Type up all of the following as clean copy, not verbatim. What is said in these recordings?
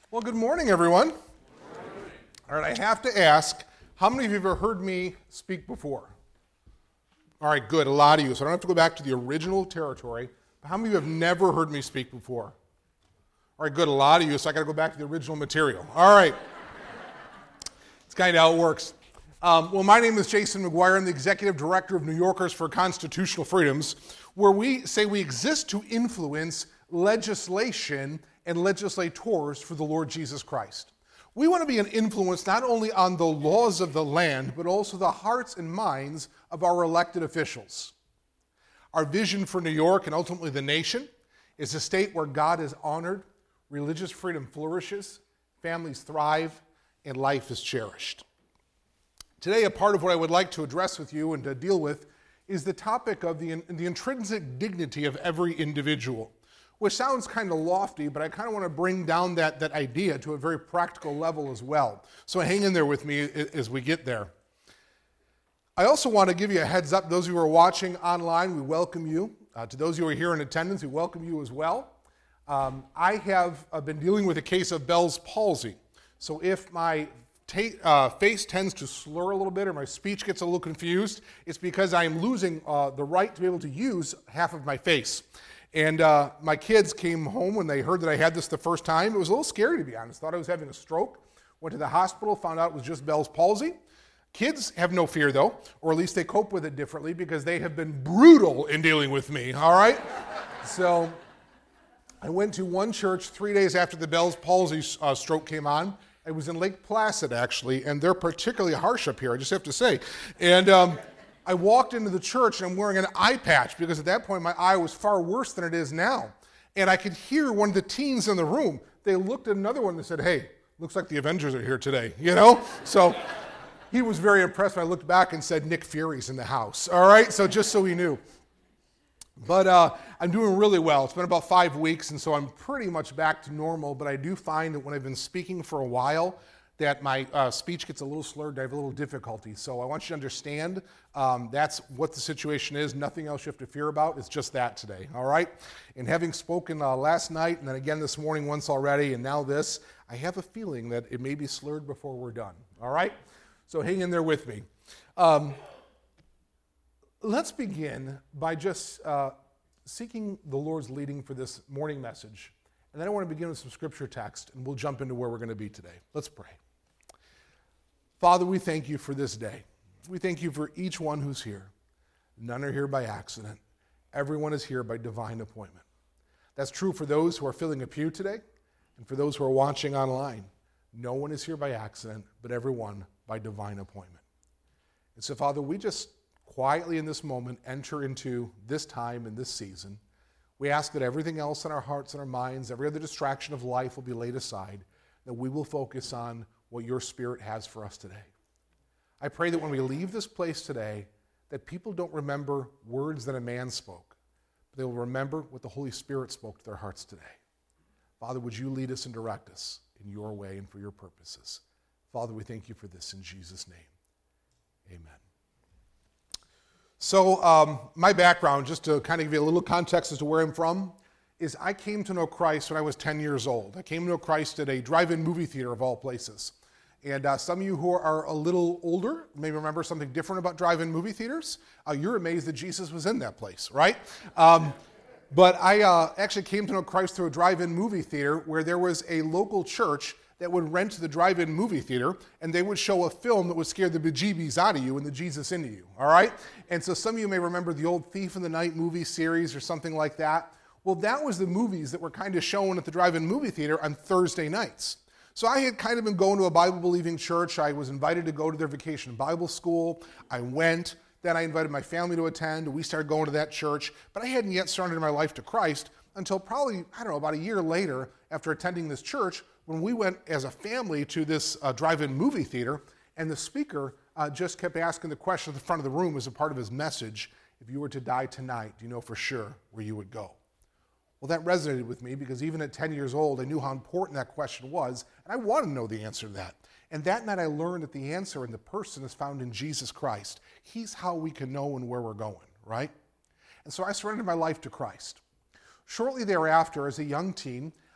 Well, good morning, everyone. All right, I have to ask, how many of you have ever heard me speak before? All right, good, a lot of you, so I don't have to go back to the original territory. But how many of you have never heard me speak before? All right, good, a lot of you, so I got to go back to the original material. All right. It's kind of how it works. Well, my name is Jason McGuire. I'm the Executive Director of New Yorkers for Constitutional Freedoms, where we say we exist to influence legislation and legislators for the Lord Jesus Christ. We want to be an influence not only on the laws of the land, but also the hearts and minds of our elected officials. Our vision for New York and ultimately the nation is a state where God is honored, religious freedom flourishes, families thrive, and life is cherished. Today, a part of what I would like to address with you and to deal with is the topic of the intrinsic dignity of every individual, which sounds kind of lofty, but I kind of want to bring down that idea to a very practical level as well. So hang in there with me as we get there. I also want to give you a heads up. Those of you who are watching online, we welcome you. To those of you who are here in attendance, we welcome you as well. I have been dealing with a case of Bell's palsy. So if my face tends to slur a little bit or my speech gets a little confused, it's because I am losing the right to be able to use half of my face. And my kids came home when they heard that I had this the first time. It was a little scary, to be honest. Thought I was having a stroke. Went to the hospital, found out it was just Bell's palsy. Kids have no fear, though, or at least they cope with it differently because they have been brutal in dealing with me, all right? So I went to one church 3 days after the Bell's palsy stroke came on. It was in Lake Placid, actually, and they're particularly harsh up here, I just have to say. And I walked into the church and I'm wearing an eye patch because at that point my eye was far worse than it is now. And I could hear one of the teens in the room. They looked at another one and said, "Hey, looks like the Avengers are here today," you know? So he was very impressed when I looked back and said, "Nick Fury's in the house," all right? So just so he knew. But I'm doing really well. It's been about 5 weeks, and so I'm pretty much back to normal. But I do find that when I've been speaking for a while, that my speech gets a little slurred. I have a little difficulty. So I want you to understand that's what the situation is. Nothing else you have to fear about. It's just that today, all right? And having spoken last night and then again this morning once already and now this, I have a feeling that it may be slurred before we're done, all right? So hang in there with me. Let's begin by just seeking the Lord's leading for this morning message. And then I want to begin with some scripture text, and we'll jump into where we're going to be today. Let's pray. Father, we thank you for this day. We thank you for each one who's here. None are here by accident. Everyone is here by divine appointment. That's true for those who are filling a pew today and for those who are watching online. No one is here by accident, but everyone by divine appointment. And so, Father, we just quietly in this moment enter into this time and this season. We ask that everything else in our hearts and our minds, every other distraction of life will be laid aside, that we will focus on what your Spirit has for us today. I pray that when we leave this place today, that people don't remember words that a man spoke, but they will remember what the Holy Spirit spoke to their hearts today. Father, would you lead us and direct us in your way and for your purposes? Father, we thank you for this in Jesus' name. Amen. So my background, just to kind of give you a little context as to where I'm from, is I came to know Christ when I was 10 years old. I came to know Christ at a drive-in movie theater of all places. And some of you who are a little older may remember something different about drive-in movie theaters. You're amazed that Jesus was in that place, right? But I actually came to know Christ through a drive-in movie theater where there was a local church that would rent the drive-in movie theater, and they would show a film that would scare the bejeebies out of you and the Jesus into you, all right? And so some of you may remember the old Thief in the Night movie series or something like that. Well, that was the movies that were kind of shown at the drive-in movie theater on Thursday nights. So I had kind of been going to a Bible-believing church. I was invited to go to their vacation Bible school. I went. Then I invited my family to attend. We started going to that church. But I hadn't yet surrendered my life to Christ until probably, about a year later after attending this church when we went as a family to this drive-in movie theater, and the speaker just kept asking the question at the front of the room as a part of his message, if you were to die tonight, do you know for sure where you would go? Well, that resonated with me because even at 10 years old, I knew how important that question was, and I wanted to know the answer to that. And that night I learned that the answer in the person is found in Jesus Christ. He's how we can know and where we're going, right? And so I surrendered my life to Christ. Shortly thereafter, as a young teen,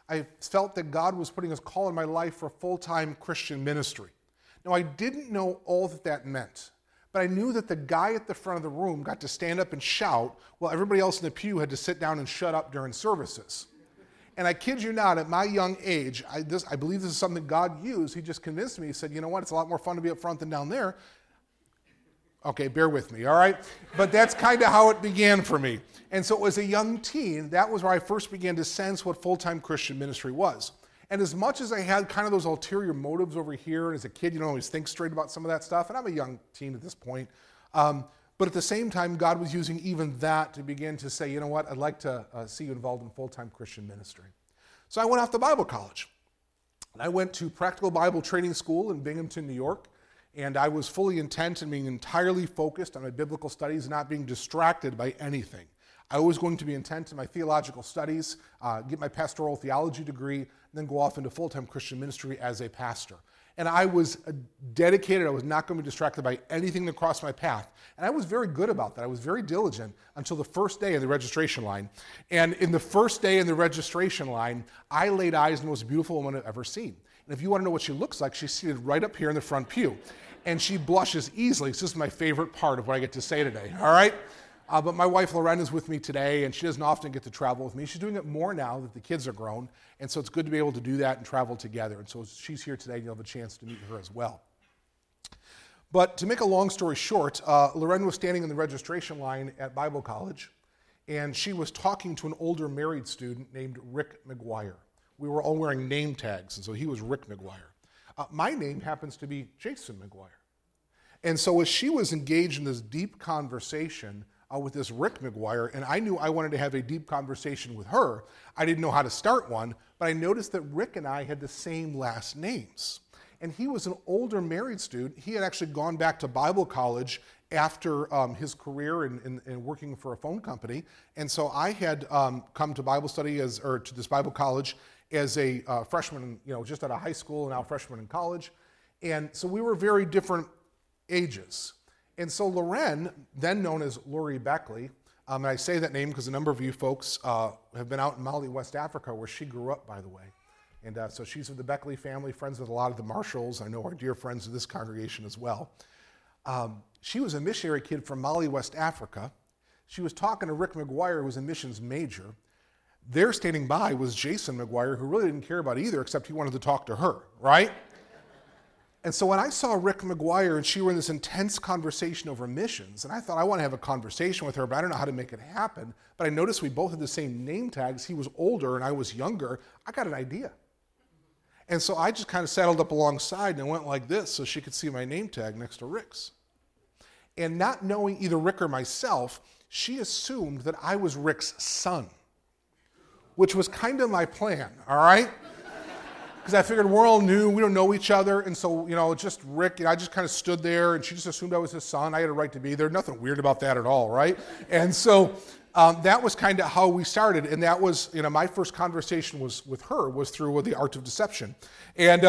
I felt that God was putting his call in my life for full-time Christian ministry. Now, I didn't know all that that meant, but I knew that the guy at the front of the room got to stand up and shout while everybody else in the pew had to sit down and shut up during services. And I kid you not, at my young age, I believe this is something God used. He just convinced me. He said, you know what, it's a lot more fun to be up front than down there. Okay, bear with me, all right? But that's kind of how it began for me. And so as a young teen, that was where I first began to sense what full-time Christian ministry was. And as much as I had kind of those ulterior motives over here, and as a kid, you don't always think straight about some of that stuff, and I'm a young teen at this point, but at the same time, God was using even that to begin to say, you know what, I'd like to see you involved in full-time Christian ministry. So I went off to Bible college. And I went to Practical Bible Training School in Binghamton, New York, and I was fully intent and being entirely focused on my biblical studies, not being distracted by anything. I was going to be intent in my theological studies, get my pastoral theology degree, and then go off into full-time Christian ministry as a pastor. And I was dedicated. I was not going to be distracted by anything that crossed my path. And I was very good about that. I was very diligent until the first day in the registration line. And in the first day in the registration line, I laid eyes on the most beautiful woman I've ever seen. And if you want to know what she looks like, she's seated right up here in the front pew. And she blushes easily. So this is my favorite part of what I get to say today, all right? But my wife, Lorraine, is with me today, and she doesn't often get to travel with me. She's doing it more now that the kids are grown, and so it's good to be able to do that and travel together. And so she's here today, and you'll have a chance to meet her as well. But to make a long story short, Lorraine was standing in the registration line at Bible college, and she was talking to an older married student named Rick McGuire. We were all wearing name tags, and so he was Rick McGuire. My name happens to be Jason McGuire. And so as she was engaged in this deep conversation with this Rick McGuire, and I knew I wanted to have a deep conversation with her. I didn't know how to start one, but I noticed that Rick and I had the same last names. And he was an older married student. He had actually gone back to Bible college after his career in working for a phone company. And so I had come to Bible study to this Bible college as a freshman, just out of high school and now freshman in college. And so we were very different ages. And so Loren, then known as Lori Beckley, and I say that name because a number of you folks have been out in Mali, West Africa, where she grew up, by the way. And so she's with the Beckley family, friends with a lot of the Marshalls. I know our dear friends of this congregation as well. She was a missionary kid from Mali, West Africa. She was talking to Rick McGuire, who was a missions major. There standing by was Jason McGuire, who really didn't care about either, except he wanted to talk to her, right? And so when I saw Rick McGuire and she were in this intense conversation over missions, and I thought I want to have a conversation with her, but I don't know how to make it happen. But I noticed we both had the same name tags. He was older and I was younger. I got an idea. And so I just kind of saddled up alongside and I went like this so she could see my name tag next to Rick's. And not knowing either Rick or myself, she assumed that I was Rick's son, which was kind of my plan, all right? Because I figured we're all new, we don't know each other, and so, just Rick, I just kind of stood there, and she just assumed I was his son. I had a right to be there. Nothing weird about that at all, right? And so that was kind of how we started, and that was, my first conversation with her was through the art of deception. And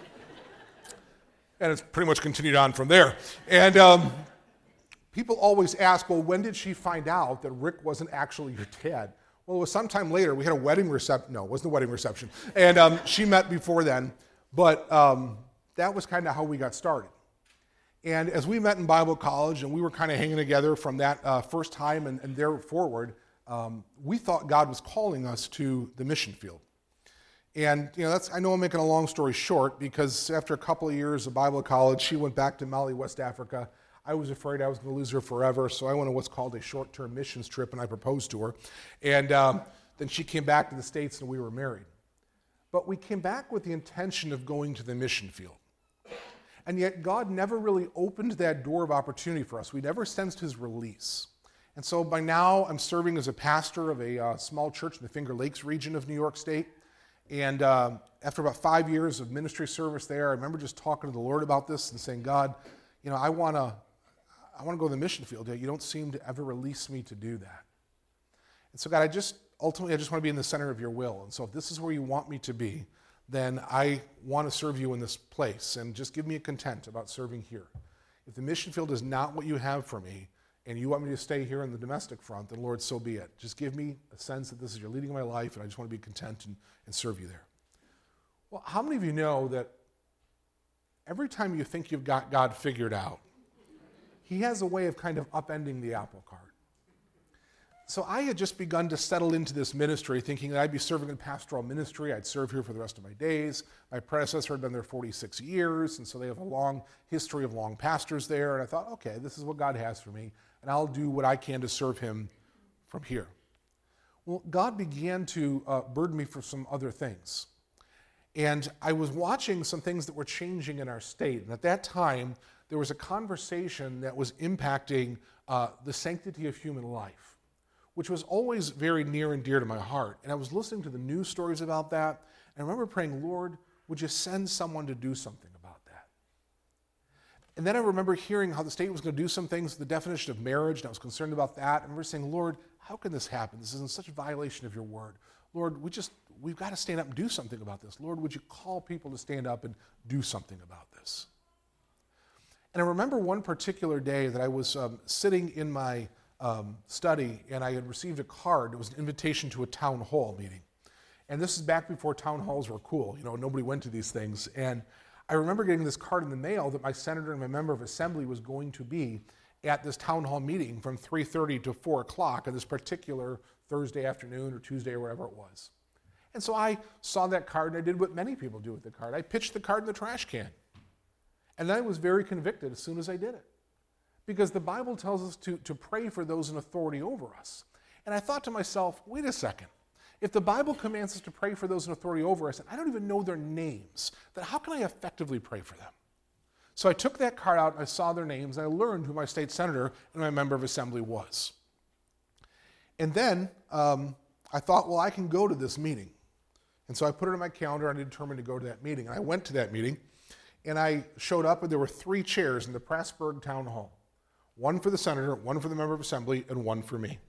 it's pretty much continued on from there. And people always ask, well, when did she find out that Rick wasn't actually your dad? Well, it was sometime later. We had a wedding reception. No, it wasn't a wedding reception. And she met before then. But that was kind of how we got started. And as we met in Bible college and we were kind of hanging together from that first time and there forward, we thought God was calling us to the mission field. And I know I'm making a long story short because after a couple of years of Bible college, she went back to Mali, West Africa. I was afraid I was going to lose her forever, so I went on what's called a short-term missions trip, and I proposed to her. And then she came back to the States, and we were married. But we came back with the intention of going to the mission field. And yet God never really opened that door of opportunity for us. We never sensed his release. And so by now, I'm serving as a pastor of a small church in the Finger Lakes region of New York State. And after about 5 years of ministry service there, I remember just talking to the Lord about this and saying, God, I want to go to the mission field, yet you don't seem to ever release me to do that. And so God, I just want to be in the center of your will. And so if this is where you want me to be, then I want to serve you in this place. And just give me a content about serving here. If the mission field is not what you have for me, and you want me to stay here on the domestic front, then Lord, so be it. Just give me a sense that this is your leading of my life, and I just want to be content and serve you there. Well, how many of you know that every time you think you've got God figured out, he has a way of kind of upending the apple cart? So I had just begun to settle into this ministry thinking that I'd be serving in pastoral ministry. I'd serve here for the rest of my days. My predecessor had been there 46 years, and so they have a long history of long pastors there. And I thought, okay, this is what God has for me, and I'll do what I can to serve him from here. Well, God began to burden me for some other things. And I was watching some things that were changing in our state. And at that time, there was a conversation that was impacting the sanctity of human life, which was always very near and dear to my heart. And I was listening to the news stories about that, and I remember praying, Lord, would you send someone to do something about that? And then I remember hearing how the state was going to do some things with the definition of marriage, and I was concerned about that. And I remember saying, Lord, how can this happen? This is in such a violation of your word. Lord, we've got to stand up and do something about this. Lord, would you call people to stand up and do something about this? And I remember one particular day that I was sitting in my study, and I had received a card. It was an invitation to a town hall meeting. And this is back before town halls were cool. You know, nobody went to these things. And I remember getting this card in the mail that my senator and my member of assembly was going to be at this town hall meeting from 3:30 to 4 o'clock on this particular Thursday afternoon or Tuesday or whatever it was. And so I saw that card, and I did what many people do with the card. I pitched the card in the trash can. And then I was very convicted as soon as I did it, because the Bible tells us to pray for those in authority over us. And I thought to myself, wait a second. If the Bible commands us to pray for those in authority over us, and I don't even know their names, then how can I effectively pray for them? So I took that card out, and I saw their names, and I learned who my state senator and my member of assembly was. And then I thought, well, I can go to this meeting. And so I put it on my calendar, and I determined to go to that meeting. And I went to that meeting, and I showed up, and there were 3 chairs in the Pressburg Town Hall. One for the senator, one for the member of assembly, and one for me.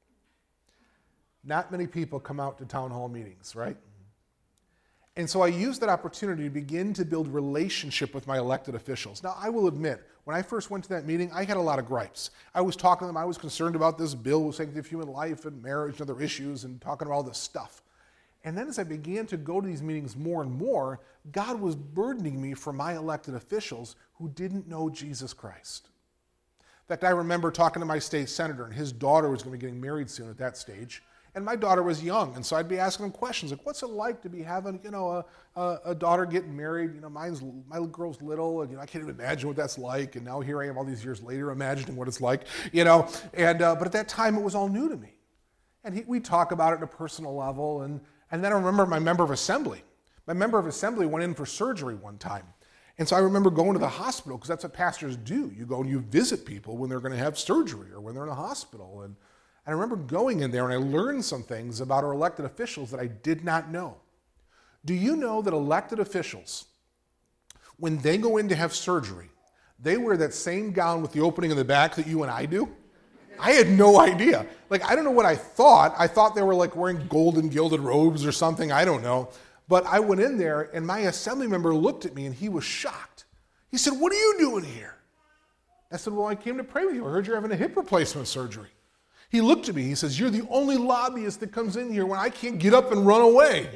Not many people come out to town hall meetings, right? And so I used that opportunity to begin to build relationship with my elected officials. Now, I will admit, when I first went to that meeting, I had a lot of gripes. I was talking to them, I was concerned about this bill with sanctity of human life and marriage and other issues and talking about all this stuff. And then as I began to go to these meetings more and more, God was burdening me for my elected officials who didn't know Jesus Christ. In fact, I remember talking to my state senator, and his daughter was going to be getting married soon at that stage. And my daughter was young, and so I'd be asking him questions like, what's it like to be having, a daughter getting married? My girl's little, and I can't even imagine what that's like. And now here I am all these years later imagining what it's like, And but at that time, it was all new to me. And we'd talk about it at a personal level. And then I remember my member of assembly. My member of assembly went in for surgery one time. And so I remember going to the hospital, because that's what pastors do. You go and you visit people when they're going to have surgery or when they're in a hospital. And I remember going in there, and I learned some things about our elected officials that I did not know. Do you know that elected officials, when they go in to have surgery, they wear that same gown with the opening in the back that you and I do? I had no idea. I don't know what I thought. I thought they were wearing gold and gilded robes or something. I don't know. But I went in there, and my assembly member looked at me, and he was shocked. He said, "What are you doing here?" I said, "Well, I came to pray with you. I heard you're having a hip replacement surgery." He looked at me. He says, "You're the only lobbyist that comes in here when I can't get up and run away,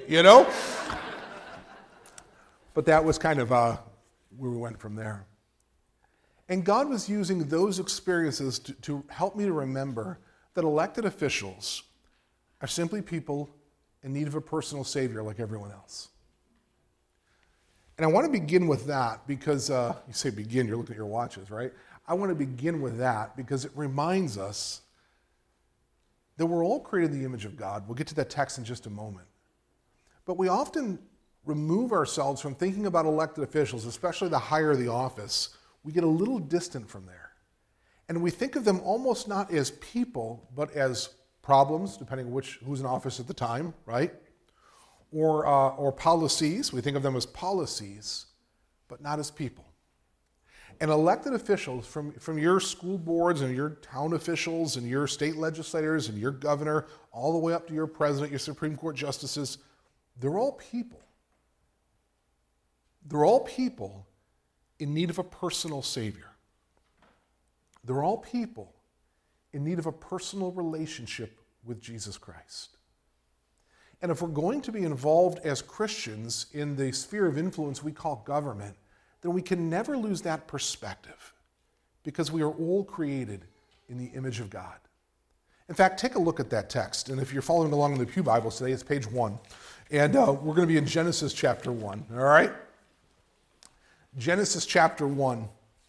But that was kind of where we went from there. And God was using those experiences to help me to remember that elected officials are simply people in need of a personal savior like everyone else. And I want to begin with that because, you say begin, you're looking at your watches, right? I want to begin with that because it reminds us that we're all created in the image of God. We'll get to that text in just a moment. But we often remove ourselves from thinking about elected officials, especially the higher the office. We get a little distant from there. And we think of them almost not as people, but as problems, depending on who's in office at the time, right? Or policies. We think of them as policies, but not as people. And elected officials, from your school boards and your town officials and your state legislators and your governor, all the way up to your president, your Supreme Court justices, they're all people. They're all people in need of a personal savior. They're all people in need of a personal relationship with Jesus Christ. And if we're going to be involved as Christians in the sphere of influence we call government, then we can never lose that perspective, because we are all created in the image of God. In fact, take a look at that text. And if you're following along in the Pew Bibles today, it's page 1. And we're going to be in Genesis chapter 1, all right? Genesis chapter 1.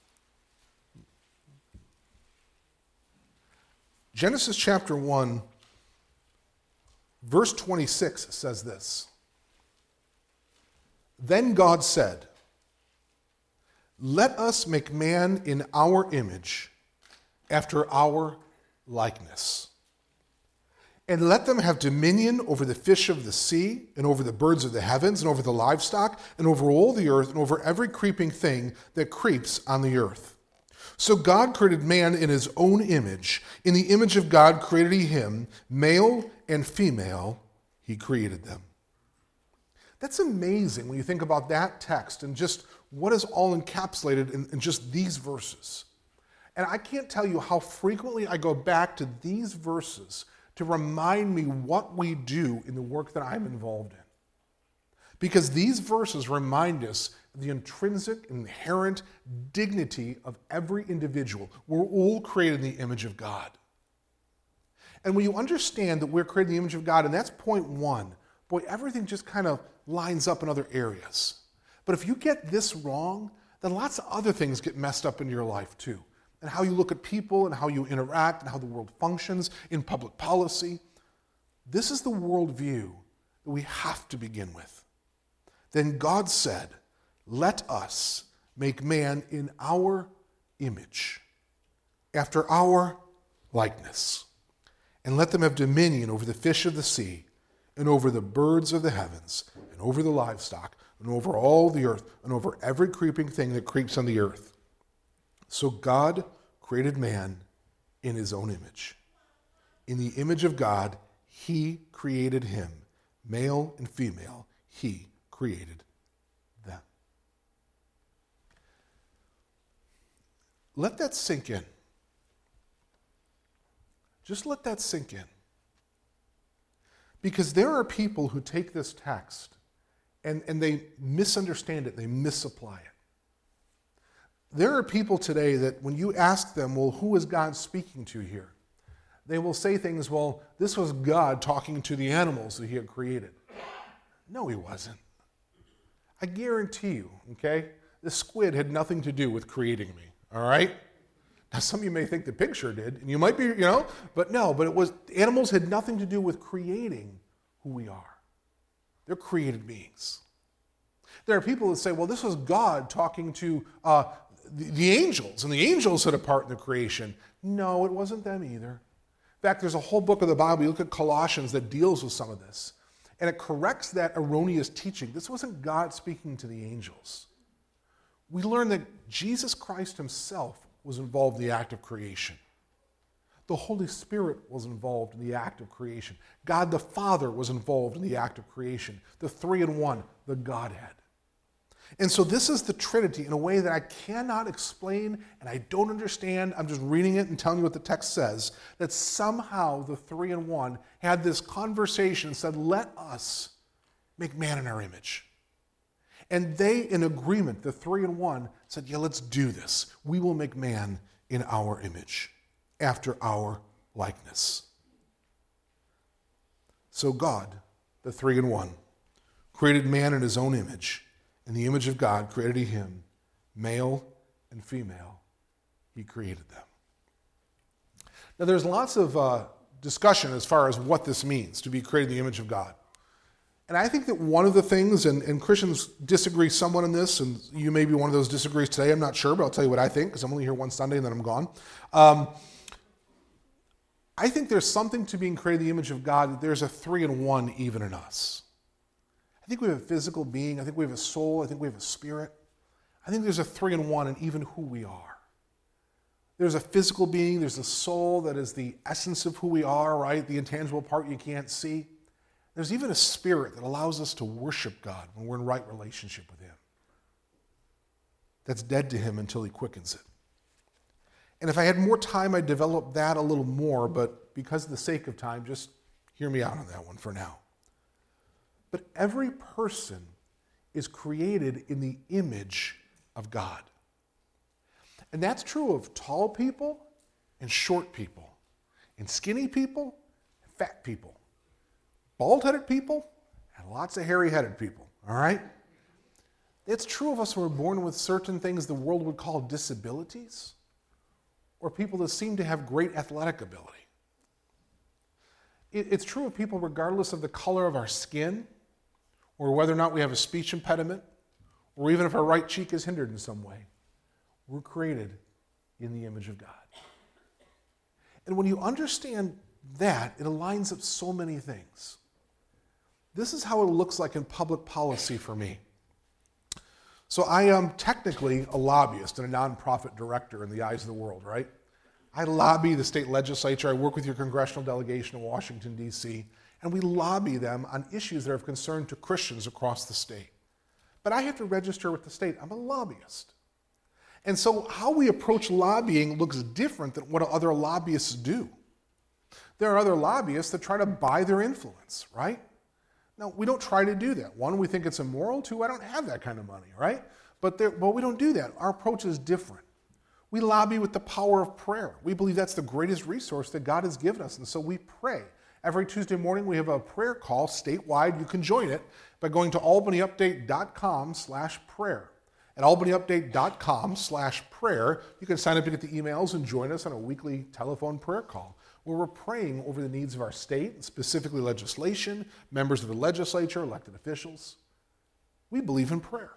Genesis chapter 1, verse 26 says this. Then God said, "Let us make man in our image, after our likeness. And let them have dominion over the fish of the sea, and over the birds of the heavens, and over the livestock, and over all the earth, and over every creeping thing that creeps on the earth." So God created man in his own image. In the image of God created he him, male and female, he created them. That's amazing when you think about that text and just what is all encapsulated in just these verses. And I can't tell you how frequently I go back to these verses to remind me what we do in the work that I'm involved in. Because these verses remind us of the intrinsic, inherent dignity of every individual. We're all created in the image of God. And when you understand that we're created in the image of God, and that's point 1, boy, everything just kind of lines up in other areas. But if you get this wrong, then lots of other things get messed up in your life too. And how you look at people and how you interact and how the world functions in public policy. This is the worldview that we have to begin with. Then God said, "Let us make man in our image, after our likeness, and let them have dominion over the fish of the sea, and over the birds of the heavens, and over the livestock, and over all the earth, and over every creeping thing that creeps on the earth." So God created man in his own image. In the image of God, he created him. Male and female, he created them. Let that sink in. Just let that sink in. Because there are people who take this text and they misunderstand it, they misapply it. There are people today that when you ask them, well, who is God speaking to here? They will say things, well, this was God talking to the animals that he had created. No, he wasn't. I guarantee you, okay, the squid had nothing to do with creating me, all right? Now, some of you may think the pig sure did, and you might be, but no, but it was, animals had nothing to do with creating who we are. They're created beings. There are people that say, well, this was God talking to the angels, and the angels had a part in the creation. No, it wasn't them either. In fact, there's a whole book of the Bible, you look at Colossians, that deals with some of this, and it corrects that erroneous teaching. This wasn't God speaking to the angels. We learn that Jesus Christ himself was involved in the act of creation. The Holy Spirit was involved in the act of creation. God the Father was involved in the act of creation. The three in one, the Godhead. And so this is the Trinity in a way that I cannot explain and I don't understand. I'm just reading it and telling you what the text says, that somehow the three in one had this conversation and said, let us make man in our image. And they, in agreement, the three in one, said, yeah, let's do this. We will make man in our image, after our likeness. So God, the three in one, created man in his own image. In the image of God created he him, male and female, he created them. Now there's lots of discussion as far as what this means, to be created in the image of God. And I think that one of the things, and Christians disagree somewhat on this, and you may be one of those disagrees today, I'm not sure, but I'll tell you what I think, because I'm only here one Sunday and then I'm gone. I think there's something to being created in the image of God, that there's a three in one even in us. I think we have a physical being, I think we have a soul, I think we have a spirit. I think there's a three in one in even who we are. There's a physical being, there's a soul that is the essence of who we are, right? The intangible part you can't see. There's even a spirit that allows us to worship God when we're in right relationship with him. That's dead to him until he quickens it. And if I had more time, I'd develop that a little more, but because of the sake of time, just hear me out on that one for now. But every person is created in the image of God. And that's true of tall people and short people, and skinny people and fat people, bald-headed people and lots of hairy-headed people, all right? It's true of us who are born with certain things the world would call disabilities, or people that seem to have great athletic ability. It's true of people regardless of the color of our skin, or whether or not we have a speech impediment, or even if our right cheek is hindered in some way. We're created in the image of God. And when you understand that, it aligns up so many things. This is how it looks like in public policy for me. So I am technically a lobbyist and a nonprofit director in the eyes of the world, right? I lobby the state legislature. I work with your congressional delegation in Washington, D.C., and we lobby them on issues that are of concern to Christians across the state. But I have to register with the state. I'm a lobbyist. And so how we approach lobbying looks different than what other lobbyists do. There are other lobbyists that try to buy their influence, right? No, we don't try to do that. One, we think it's immoral. Two, I don't have that kind of money, right? But we don't do that. Our approach is different. We lobby with the power of prayer. We believe that's the greatest resource that God has given us, and so we pray. Every Tuesday morning, we have a prayer call statewide. You can join it by going to albanyupdate.com/prayer. At albanyupdate.com/prayer, you can sign up to get the emails and join us on a weekly telephone prayer call, where we're praying over the needs of our state, specifically legislation, members of the legislature, elected officials. We believe in prayer.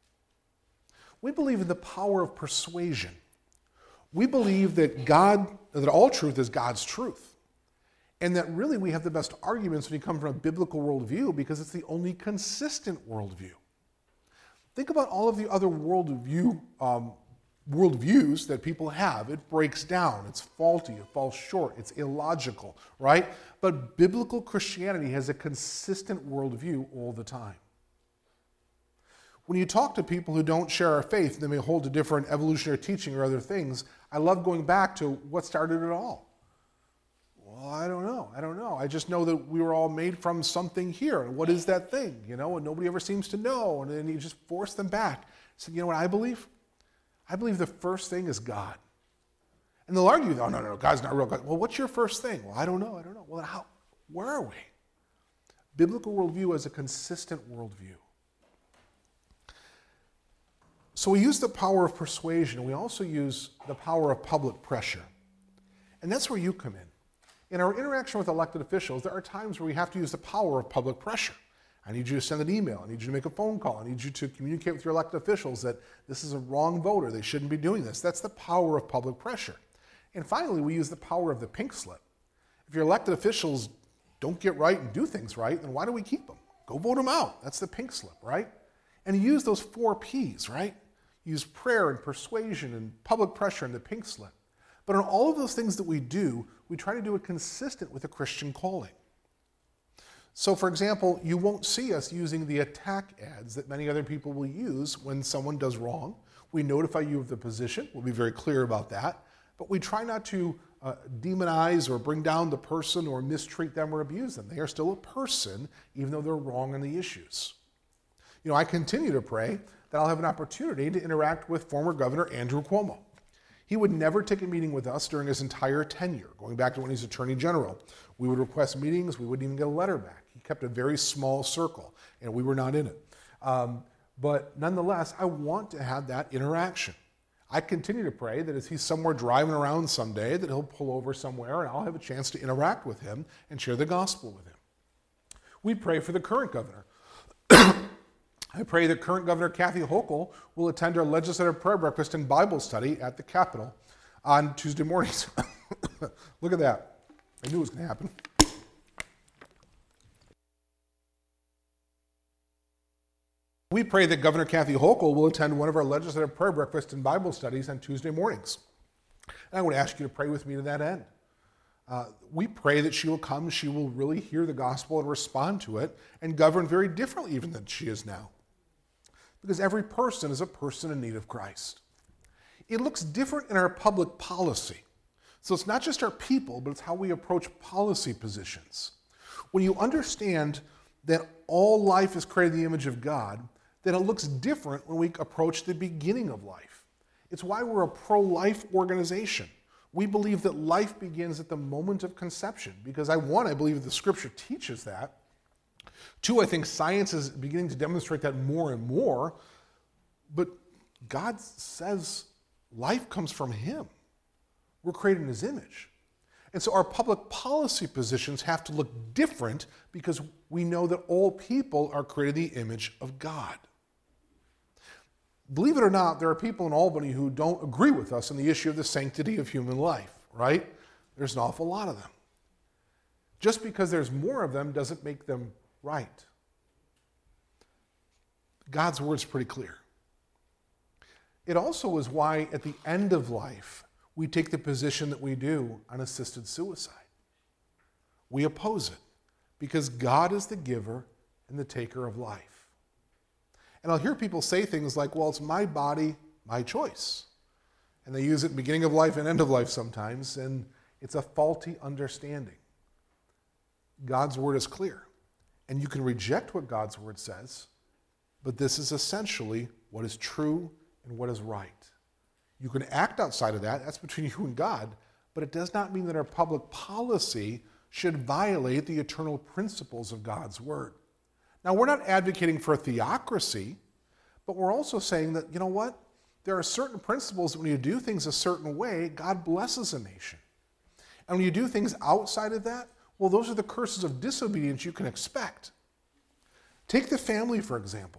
We believe in the power of persuasion. We believe that all truth is God's truth, and that really we have the best arguments when you come from a biblical worldview because it's the only consistent worldview. Think about all of the other worldviews that people have. It breaks down, it's faulty, it falls short, it's illogical, right? But biblical Christianity has a consistent worldview all the time. When you talk to people who don't share our faith, they may hold a different evolutionary teaching or other things, I love going back to what started it all. Well, I don't know. I just know that we were all made from something here. And what is that thing? And nobody ever seems to know. And then you just force them back. So you know what I believe? I believe the first thing is God. And they'll argue, oh, no, God's not real. Well, what's your first thing? Well, I don't know. Well, where are we? Biblical worldview is a consistent worldview. So we use the power of persuasion. We also use the power of public pressure. And that's where you come in. In our interaction with elected officials, there are times where we have to use the power of public pressure. I need you to send an email. I need you to make a phone call. I need you to communicate with your elected officials that this is a wrong voter. They shouldn't be doing this. That's the power of public pressure. And finally, we use the power of the pink slip. If your elected officials don't get right and do things right, then why do we keep them? Go vote them out. That's the pink slip, right? And you use those 4 Ps, right? Use prayer and persuasion and public pressure and the pink slip. But on all of those things that we do, we try to do it consistent with a Christian calling. So, for example, you won't see us using the attack ads that many other people will use when someone does wrong. We notify you of the position. We'll be very clear about that. But we try not to demonize or bring down the person or mistreat them or abuse them. They are still a person, even though they're wrong on the issues. I continue to pray that I'll have an opportunity to interact with former Governor Andrew Cuomo. He would never take a meeting with us during his entire tenure, going back to when he was Attorney General. We would request meetings. We wouldn't even get a letter back. He kept a very small circle, and we were not in it. But nonetheless, I want to have that interaction. I continue to pray that as he's somewhere driving around someday, that he'll pull over somewhere, and I'll have a chance to interact with him and share the gospel with him. We pray for the current governor. I pray that current Governor Kathy Hochul will attend our legislative prayer breakfast and Bible study at the Capitol on Tuesday mornings. Look at that. I knew it was going to happen. We pray that Governor Kathy Hochul will attend one of our legislative prayer breakfast and Bible studies on Tuesday mornings. And I would ask you to pray with me to that end. We pray that she will come, she will really hear the gospel and respond to it and govern very differently even than she is now. Because every person is a person in need of Christ. It looks different in our public policy. So it's not just our people, but it's how we approach policy positions. When you understand that all life is created in the image of God, then it looks different when we approach the beginning of life. It's why we're a pro-life organization. We believe that life begins at the moment of conception because I believe that the scripture teaches that. Two, I think science is beginning to demonstrate that more and more. But God says life comes from him. We're created in his image. And so our public policy positions have to look different because we know that all people are created in the image of God. Believe it or not, there are people in Albany who don't agree with us on the issue of the sanctity of human life, right? There's an awful lot of them. Just because there's more of them doesn't make them right. God's word's pretty clear. It also is why at the end of life, we take the position that we do on assisted suicide. We oppose it because God is the giver and the taker of life. And I'll hear people say things like, well, it's my body, my choice. And they use it in beginning of life and end of life sometimes, and it's a faulty understanding. God's word is clear. And you can reject what God's word says, but this is essentially what is true and what is right. You can act outside of that, that's between you and God, but it does not mean that our public policy should violate the eternal principles of God's word. Now, we're not advocating for a theocracy, but we're also saying that, you know what? There are certain principles that when you do things a certain way, God blesses a nation. And when you do things outside of that, well, those are the curses of disobedience you can expect. Take the family, for example.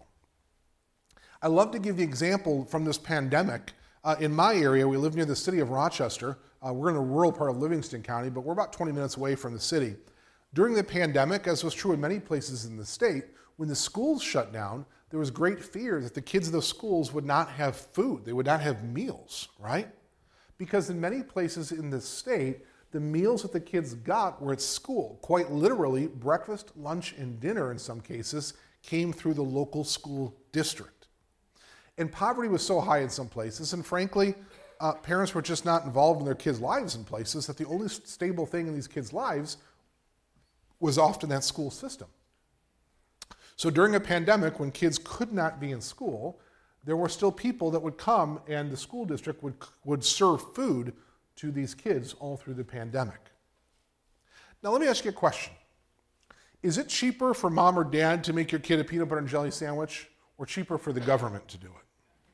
I love to give the example from this pandemic. In my area, we live near the city of Rochester. We're in a rural part of Livingston County, but we're about 20 minutes away from the city. During the pandemic, as was true in many places in the state, when the schools shut down, there was great fear that the kids of those schools would not have food. They would not have meals, right? Because in many places in the state, the meals that the kids got were at school. Quite literally, breakfast, lunch, and dinner in some cases came through the local school district. And poverty was so high in some places, and frankly, parents were just not involved in their kids' lives in places, that the only stable thing in these kids' lives was often that school system. So during a pandemic, when kids could not be in school, there were still people that would come and the school district would serve food to these kids all through the pandemic. Now let me ask you a question. Is it cheaper for mom or dad to make your kid a peanut butter and jelly sandwich, or cheaper for the government to do it?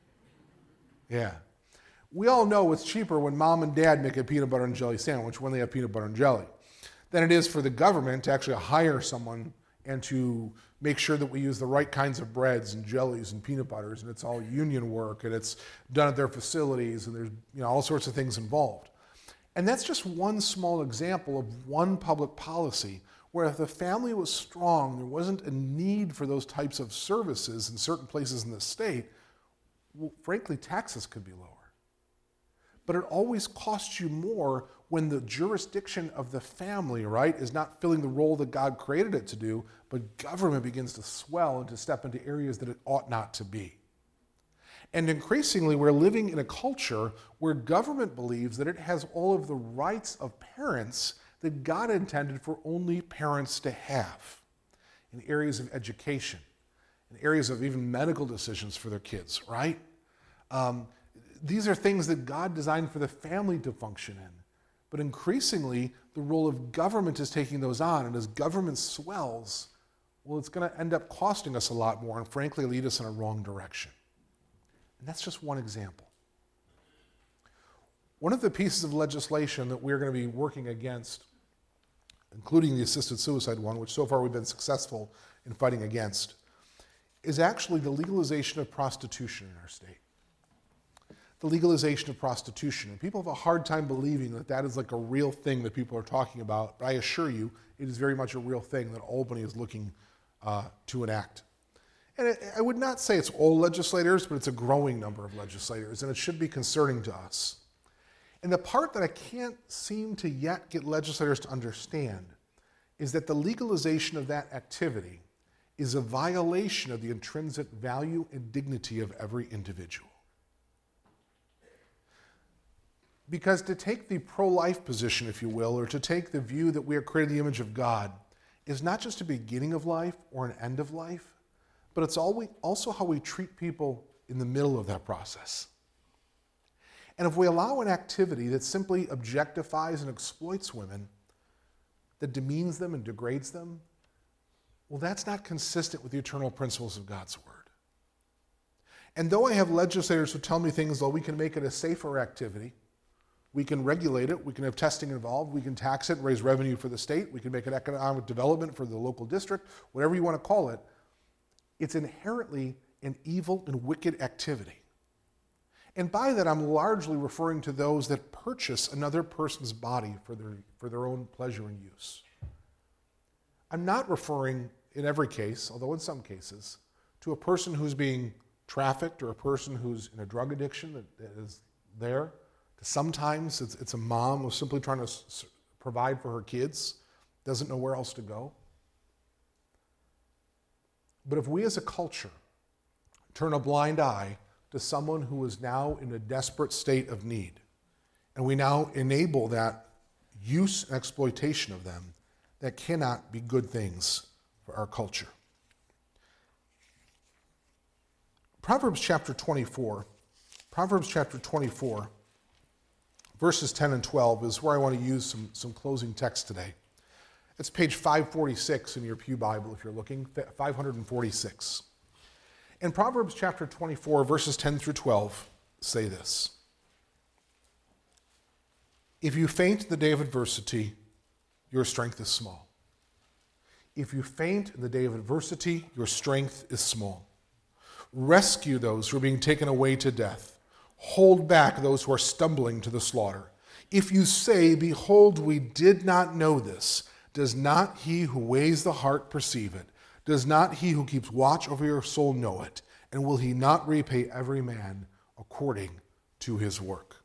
Yeah. We all know it's cheaper when mom and dad make a peanut butter and jelly sandwich when they have peanut butter and jelly than it is for the government to actually hire someone and to make sure that we use the right kinds of breads and jellies and peanut butters, and it's all union work, and it's done at their facilities, and there's all sorts of things involved. And that's just one small example of one public policy where if the family was strong, there wasn't a need for those types of services in certain places in the state, well, frankly, taxes could be lower. But it always costs you more when the jurisdiction of the family, right, is not filling the role that God created it to do, but government begins to swell and to step into areas that it ought not to be. And increasingly, we're living in a culture where government believes that it has all of the rights of parents that God intended for only parents to have in areas of education, in areas of even medical decisions for their kids, right? These are things that God designed for the family to function in. But increasingly, the role of government is taking those on, and as government swells, well, it's going to end up costing us a lot more and frankly lead us in a wrong direction. And that's just one example. One of the pieces of legislation that we're going to be working against, including the assisted suicide one, which so far we've been successful in fighting against, is actually the legalization of prostitution in our state. The legalization of prostitution. And people have a hard time believing that that is like a real thing that people are talking about, but I assure you, it is very much a real thing that Albany is looking to enact. And I would not say it's all legislators, but it's a growing number of legislators, and it should be concerning to us. And the part that I can't seem to yet get legislators to understand is that the legalization of that activity is a violation of the intrinsic value and dignity of every individual. Because to take the pro-life position, if you will, or to take the view that we are created in the image of God, is not just a beginning of life or an end of life, but it's also how we treat people in the middle of that process. And if we allow an activity that simply objectifies and exploits women, that demeans them and degrades them, well, that's not consistent with the eternal principles of God's Word. And though I have legislators who tell me things, though we can make it a safer activity, we can regulate it, we can have testing involved, we can tax it, raise revenue for the state, we can make it economic development for the local district, whatever you want to call it, it's inherently an evil and wicked activity. And by that, I'm largely referring to those that purchase another person's body for their own pleasure and use. I'm not referring, in every case, although in some cases, to a person who's being trafficked or a person who's in a drug addiction that is there. Sometimes it's a mom who's simply trying to provide for her kids, doesn't know where else to go. But if we as a culture turn a blind eye to someone who is now in a desperate state of need, and we now enable that use and exploitation of them, that cannot be good things for our culture. Proverbs chapter 24, verses 10 and 12 is where I want to use some closing text today. It's page 546 in your Pew Bible if you're looking, 546. In Proverbs chapter 24, verses 10 through 12 say this: If you faint in the day of adversity, your strength is small. If you faint in the day of adversity, your strength is small. Rescue those who are being taken away to death. Hold back those who are stumbling to the slaughter. If you say, behold, we did not know this, does not he who weighs the heart perceive it? Does not he who keeps watch over your soul know it? And will he not repay every man according to his work?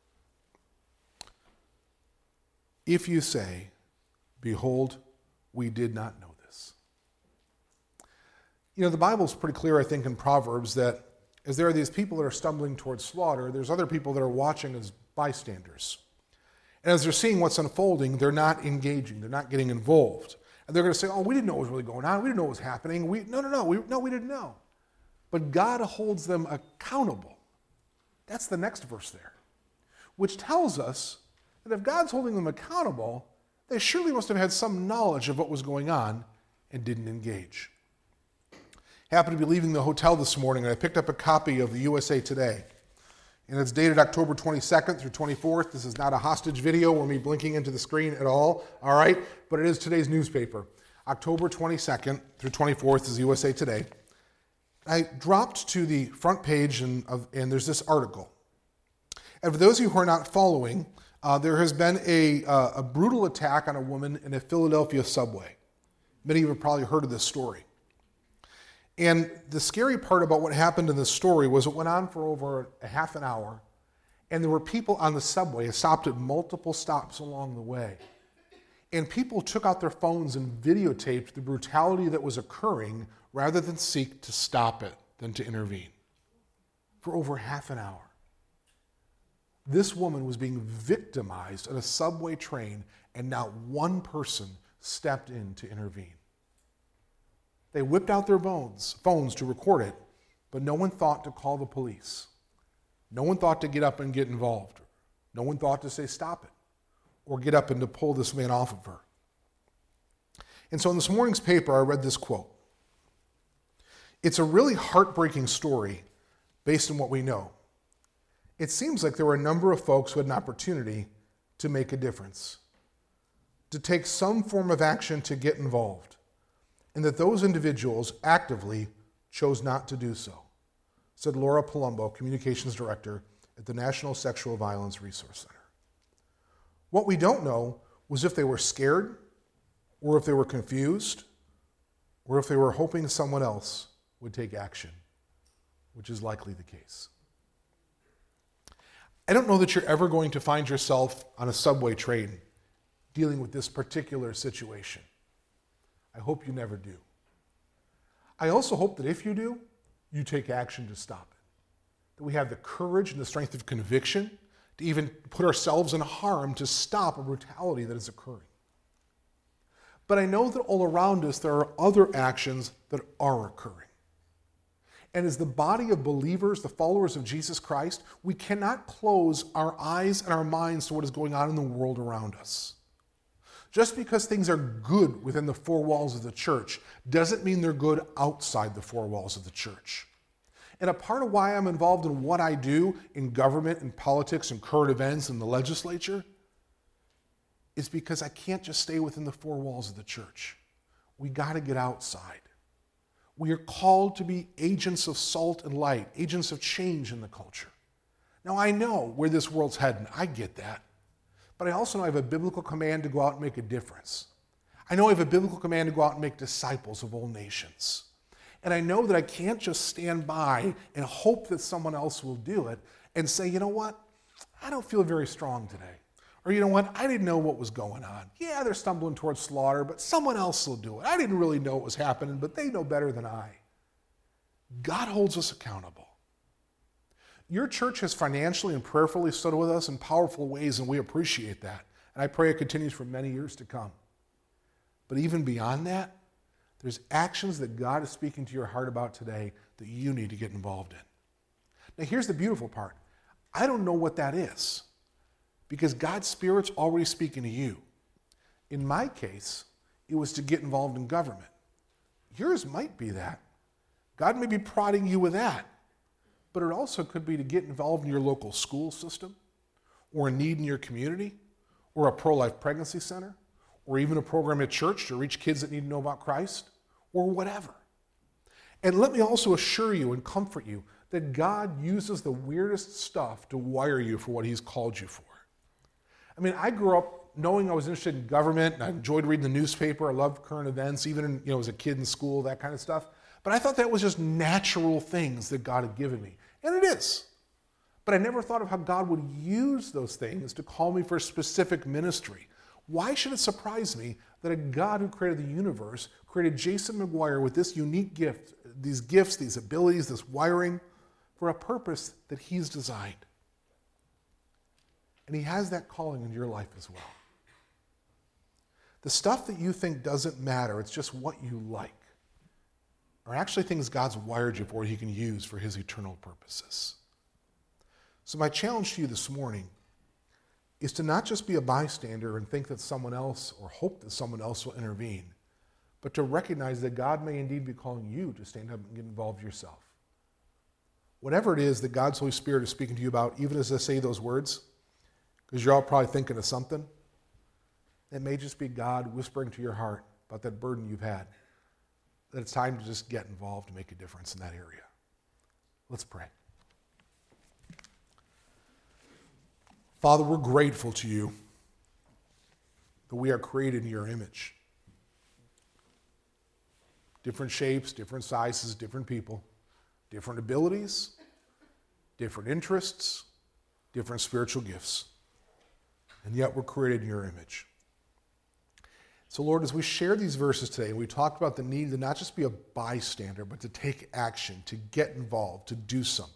If you say, behold, we did not know this. You know, the Bible's pretty clear, I think, in Proverbs that as there are these people that are stumbling towards slaughter, there's other people that are watching as bystanders. And as they're seeing what's unfolding, they're not engaging, they're not getting involved. And they're going to say, oh, we didn't know what was really going on, we didn't know what was happening, we didn't know. But God holds them accountable. That's the next verse there, which tells us that if God's holding them accountable, they surely must have had some knowledge of what was going on and didn't engage. Happened to be leaving the hotel this morning, and I picked up a copy of the USA Today. And it's dated October 22nd through 24th. This is not a hostage video or me blinking into the screen at all right? But it is today's newspaper. October 22nd through 24th is USA Today. I dropped to the front page, and there's this article. And for those of you who are not following, there has been a brutal attack on a woman in a Philadelphia subway. Many of you have probably heard of this story. And the scary part about what happened in this story was it went on for over a half an hour, and there were people on the subway. It stopped at multiple stops along the way. And people took out their phones and videotaped the brutality that was occurring rather than seek to stop it, than to intervene. For over half an hour. This woman was being victimized on a subway train, and not one person stepped in to intervene. They whipped out their phones to record it, but no one thought to call the police. No one thought to get up and get involved. No one thought to say stop it or get up and to pull this man off of her. And so in this morning's paper, I read this quote. It's a really heartbreaking story based on what we know. It seems like there were a number of folks who had an opportunity to make a difference, to take some form of action to get involved, and that those individuals actively chose not to do so, said Laura Palumbo, Communications Director at the National Sexual Violence Resource Center. What we don't know was if they were scared, or if they were confused, or if they were hoping someone else would take action, which is likely the case. I don't know that you're ever going to find yourself on a subway train dealing with this particular situation. I hope you never do. I also hope that if you do, you take action to stop it. That we have the courage and the strength of conviction to even put ourselves in harm to stop a brutality that is occurring. But I know that all around us there are other actions that are occurring. And as the body of believers, the followers of Jesus Christ, we cannot close our eyes and our minds to what is going on in the world around us. Just because things are good within the four walls of the church doesn't mean they're good outside the four walls of the church. And a part of why I'm involved in what I do in government and politics and current events and the legislature is because I can't just stay within the four walls of the church. We got to get outside. We are called to be agents of salt and light, agents of change in the culture. Now, I know where this world's heading. I get that. But I also know I have a biblical command to go out and make a difference. I know I have a biblical command to go out and make disciples of all nations. And I know that I can't just stand by and hope that someone else will do it and say, you know what? I don't feel very strong today. Or you know what? I didn't know what was going on. Yeah, they're stumbling towards slaughter, but someone else will do it. I didn't really know what was happening, but they know better than I. God holds us accountable. Your church has financially and prayerfully stood with us in powerful ways, and we appreciate that. And I pray it continues for many years to come. But even beyond that, there's actions that God is speaking to your heart about today that you need to get involved in. Now, here's the beautiful part. I don't know what that is because God's Spirit's already speaking to you. In my case, it was to get involved in government. Yours might be that. God may be prodding you with that. But it also could be to get involved in your local school system or a need in your community or a pro-life pregnancy center or even a program at church to reach kids that need to know about Christ or whatever. And let me also assure you and comfort you that God uses the weirdest stuff to wire you for what he's called you for. I mean, I grew up knowing I was interested in government and I enjoyed reading the newspaper. I loved current events, even as a kid in school, that kind of stuff. But I thought that was just natural things that God had given me. And it is. But I never thought of how God would use those things to call me for a specific ministry. Why should it surprise me that a God who created the universe created Jason McGuire with this unique gift, these gifts, these abilities, this wiring, for a purpose that he's designed? And he has that calling in your life as well. The stuff that you think doesn't matter, it's just what you like, are actually things God's wired you for he can use for his eternal purposes. So my challenge to you this morning is to not just be a bystander and think that someone else or hope that someone else will intervene, but to recognize that God may indeed be calling you to stand up and get involved yourself. Whatever it is that God's Holy Spirit is speaking to you about, even as I say those words, because you're all probably thinking of something, it may just be God whispering to your heart about that burden you've had, that it's time to just get involved and make a difference in that area. Let's pray. Father, we're grateful to you that we are created in your image. Different shapes, different sizes, different people, different abilities, different interests, different spiritual gifts. And yet we're created in your image. So Lord, as we share these verses today, and we talked about the need to not just be a bystander, but to take action, to get involved, to do something.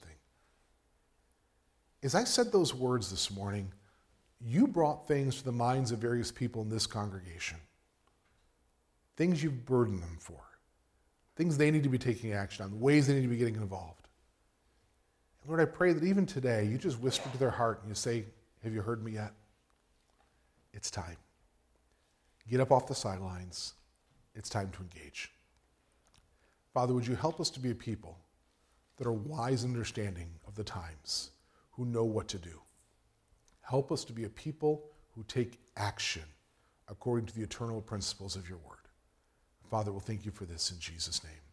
As I said those words this morning, you brought things to the minds of various people in this congregation. Things you've burdened them for. Things they need to be taking action on, ways they need to be getting involved. And Lord, I pray that even today, you just whisper to their heart and you say, have you heard me yet? It's time. Get up off the sidelines. It's time to engage. Father, would you help us to be a people that are wise and understanding of the times, who know what to do. Help us to be a people who take action according to the eternal principles of your word. Father, we'll thank you for this in Jesus' name.